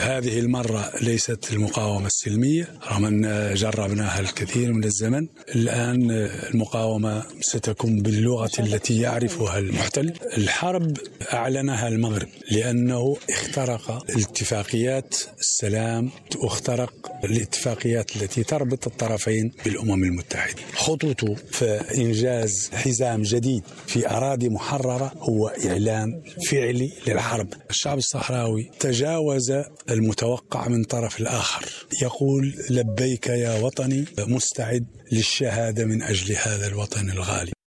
هذه المرة ليست المقاومة السلمية رغم أن جربناها الكثير من الزمن. الآن المقاومة ستكون باللغة التي يعرفها المحتل. الحرب أعلنها المغرب لأنه اخترق الاتفاقيات السلام واخترق الاتفاقيات التي تربط الطرفين بالأمم المتحدة. خطوته في إنجاز حزام جديد في أراضي محررة هو إعلان فعلي للحرب. الشعب الصحراوي تجاوز المتوقع من طرف الآخر، يقول لبيك يا وطني، مستعد للشهادة من أجل هذا الوطن الغالي.